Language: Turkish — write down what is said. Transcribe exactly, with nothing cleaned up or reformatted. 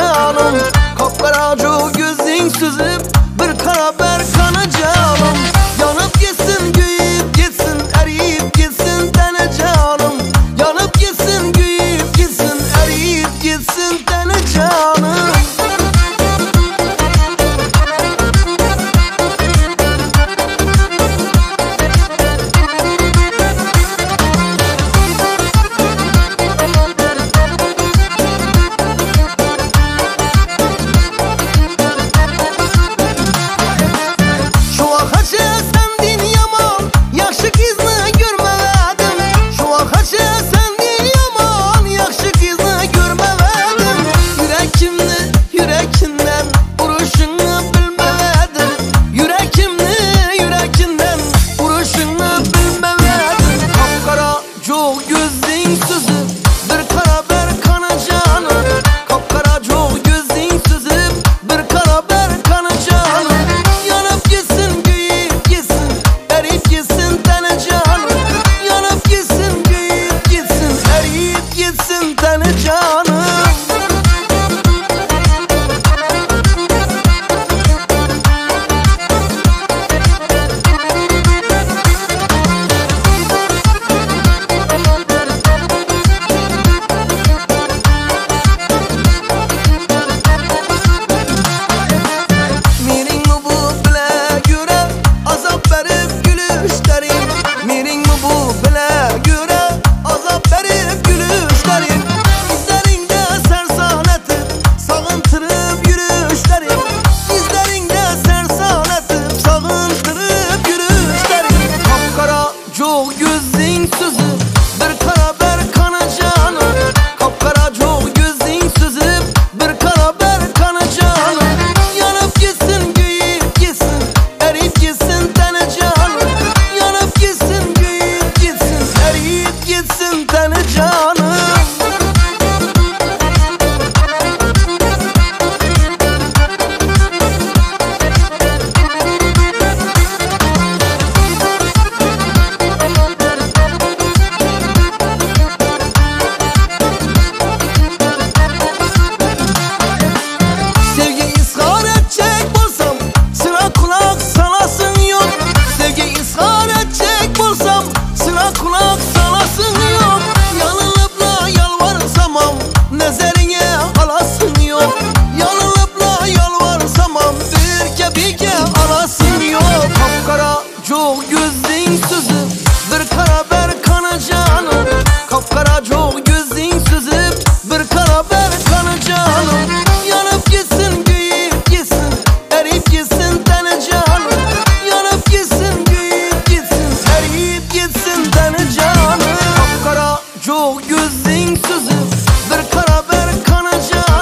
canım. Kapkaracu gözün süzüp bir karaber kanı canım. Yanıp gitsin güyüp gitsin eriyip gitsin tane canım. Yanıp gitsin güyüp gitsin eriyip gitsin tane canım. Çok gözün süzüp bir karaber kanı canım. Kapkara çok gözün süzüp bir karaber kanı canım. Yanıp gitsin güyüp gitsin eriyip gitsin tane canım. Yanıp gitsin güyüp gitsin eriyip gitsin tane canım. Kapkara çok gözün süzüp bir karaber kanı canım.